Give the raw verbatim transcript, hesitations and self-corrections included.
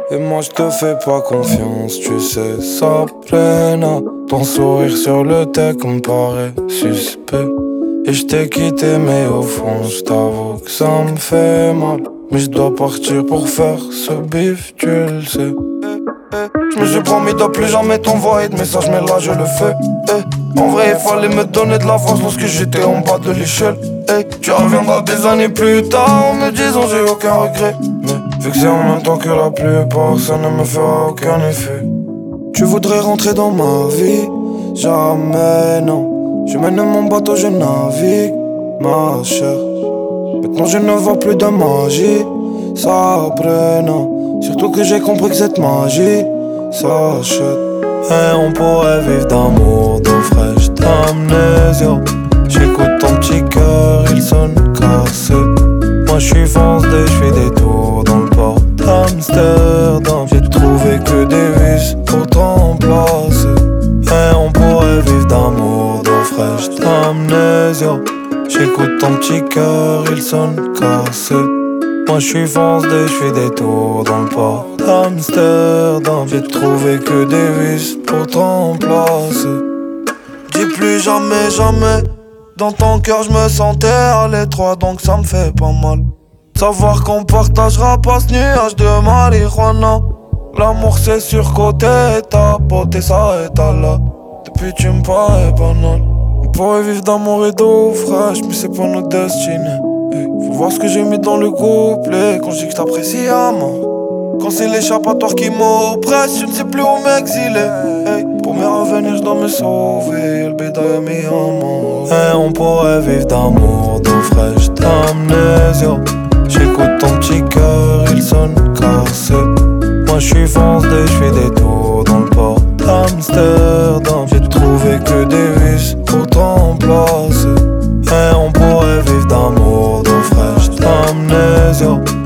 Et moi je te fais pas confiance, tu sais, ça plena. Ton sourire sur le deck me paraît suspect. Et je t'ai quitté mais au fond je t'avoue que ça me fait mal. Mais je dois partir pour faire ce bif, tu le sais. Je me suis promis de plus jamais t'envoyer de messages, mais là je le fais. Eh, en vrai, il fallait me donner de la force lorsque j'étais en bas de l'échelle. Eh, tu reviendras des années plus tard en me disant j'ai aucun regret. Mais vu que c'est en même temps que la plupart, ça ne me fera aucun effet. Tu voudrais rentrer dans ma vie? Jamais, non. Je mène mon bateau, je navigue, ma chère. Maintenant je ne vois plus de magie, ça prenant. Surtout que j'ai compris que cette magie s'achète. Et on pourrait vivre d'amour, d'eau fraîche, d'amnésia. J'écoute ton petit cœur, il sonne cassé. Moi j'suis foncé, j'fais des tours dans le port d'Amsterdam. J'ai trouvé que des vis pour te remplacer. Et on pourrait vivre d'amour, d'eau fraîche, d'amnésia. J'écoute ton petit cœur, il sonne cassé. Moi j'suis foncé, j'fais des tours dans le port d'Amsterdam. J'ai trouvé que des vis pour te remplacer. Dis plus jamais, jamais. Dans ton cœur j'me sentais à l'étroit, donc ça me fait pas mal. Savoir qu'on partagera pas ce nuage de marijuana. L'amour c'est surcoté et ta beauté ça est à là. Depuis tu me parais banal. On pourrait vivre d'amour et d'eau fraîche, mais c'est pas notre destinée. Faut voir ce que j'ai mis dans le couplet quand je dis que je t'apprécie à mort. Quand c'est l'échappatoire qui m'oppresse, je ne sais plus où m'exiler. Hey, pour me revenir, je dois me sauver. Le bédaille a mis en mort. Et on pourrait vivre d'amour, d'eau fraîche, d'amnésia. J'écoute ton petit cœur, il sonne cassé. Moi j'suis foncé, j'fais des tours dans le port d'Amsterdam. J'ai trouvé que des vis pour te remplacer. Et on pourrait vivre d'amour, d'eau fraîche, d'amnésia.